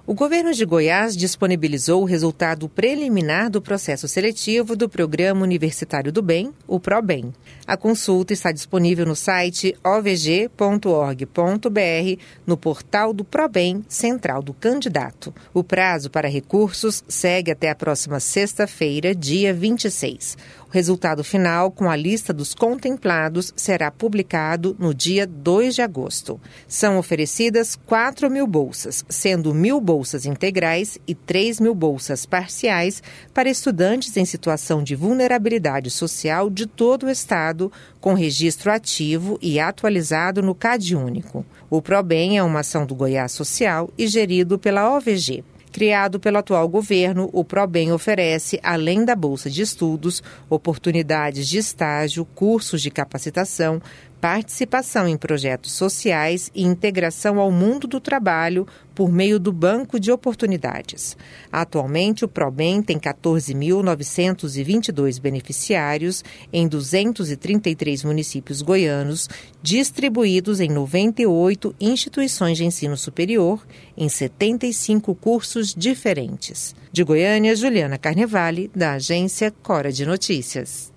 O governo de Goiás disponibilizou o resultado preliminar do processo seletivo do Programa Universitário do Bem, o ProBem. A consulta está disponível no site ovg.org.br, no portal do ProBem Central do Candidato. O prazo para recursos segue até a próxima sexta-feira, dia 26. O resultado final, com a lista dos contemplados, será publicado no dia 2 de agosto. São oferecidas 4.000 bolsas, sendo 1.000 bolsas integrais e 3.000 bolsas parciais para estudantes em situação de vulnerabilidade social de todo o estado, com registro ativo e atualizado no CadÚnico. O ProBem é uma ação do Goiás Social e gerido pela OVG. Criado pelo atual governo, o ProBem oferece, além da bolsa de estudos, oportunidades de estágio, cursos de capacitação, participação em projetos sociais e integração ao mundo do trabalho por meio do Banco de Oportunidades. Atualmente, o ProBem tem 14.922 beneficiários em 233 municípios goianos, distribuídos em 98 instituições de ensino superior, em 75 cursos diferentes. De Goiânia, Juliana Carnevale, da agência Cora de Notícias.